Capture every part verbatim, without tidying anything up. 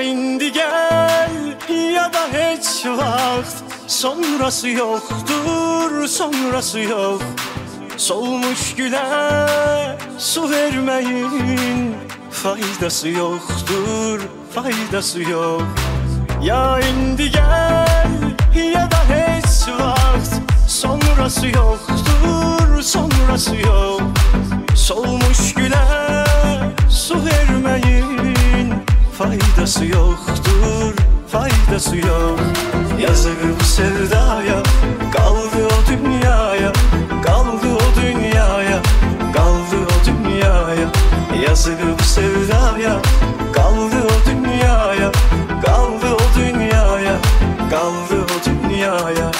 indi gel ya da heç vaxt sonrası yoktur, sonrası yok. Solmuş güle su vermeyin, faydası yoktur, faydası yok. Ya indi gel ya da heç vaxt sonrası yoktur, sonrası yok. Solmuş güle su vermeyin, faydası yoktur, faydası yok. Yazık bu sevdaya, kaldı o dünyaya, kaldı o dünyaya, kaldı o dünyaya. Yazık bu sevdaya, kaldı o dünyaya, kaldı o dünyaya, kaldı o dünyaya.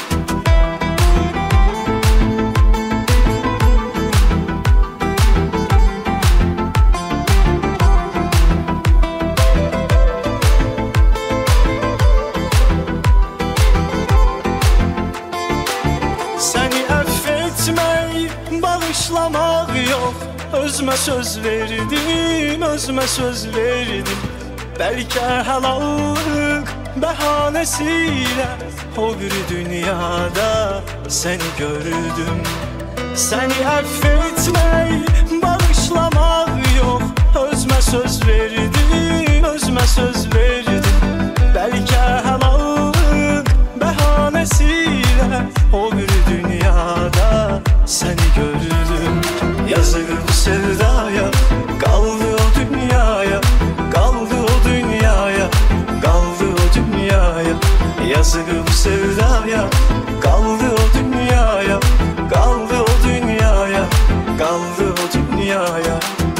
Seni affetmek, bağışlamak yok. Özme söz verdim, özme söz verdim. Belki helallık bahanesiyle o bir dünyada seni gördüm. Seni affetmek, bağışlamak yok. Özme söz verdim, özme söz verdim. Belki helallık bahanesiyle o bir dünyada seni gördüm. Yazık bu sevdaya, kaldı o dünyaya, kaldı o dünyaya, kaldı o dünyaya. Yazık bu sevdaya, kaldı o dünyaya, kaldı o dünyaya, kaldı o dünyaya.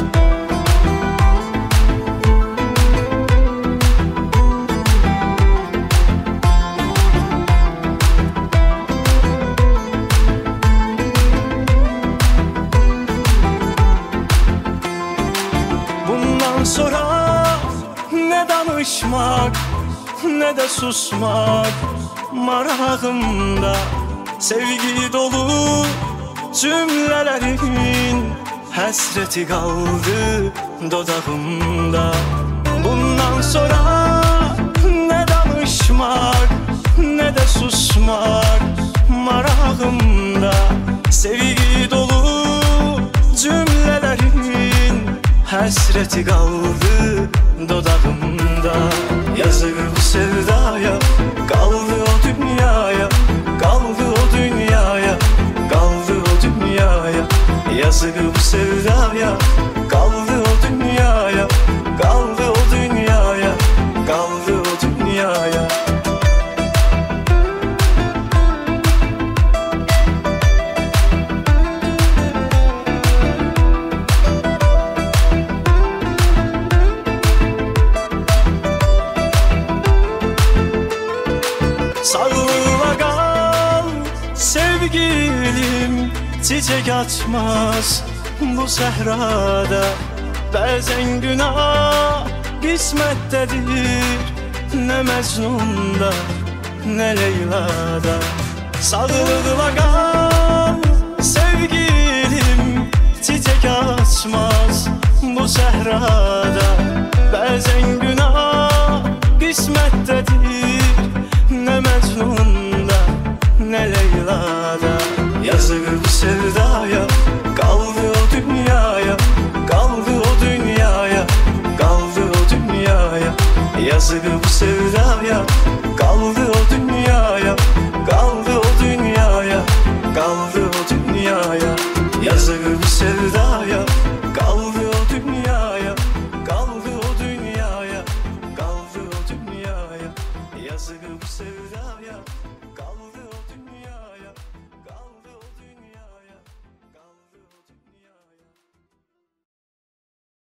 Bundan sonra ne danışmak ne de susmak marağımda. Sevgi dolu cümlelerin hasreti kaldı dodağımda. Bundan sonra ne danışmak ne de susmak marağımda. Sevgi dolu cümlelerin hasreti kaldı dodağımda. Yazık bu sevdaya, kaldı o dünyaya, kaldı o dünyaya, kaldı o dünyaya. Yazık bu sevdaya, kaldı o dünyaya, kaldı o dünyaya, kaldı o dünyaya. Sağlığa kal sevgilim, çiçek açmaz bu sehrada. Bazen günah kısmettedir, ne Mecnun'da ne Leyla'da. Sağlığa kal sevgilim, çiçek açmaz bu sehrada. Bazen günah kısmettedir, ne Mecnun'da ne Leyla'da. Yazık bu sevdaya, kaldı o dünyaya, kaldı o dünyaya, kaldı o dünyaya. Yazık bu sevdaya, kaldı o dünyaya, kaldı o dünyaya, kaldı o dünyaya. Yazık bu sevdaya, kaldı o dünyaya, kaldı o dünyaya, kaldı o dünyaya. Yazık bu sevdaya.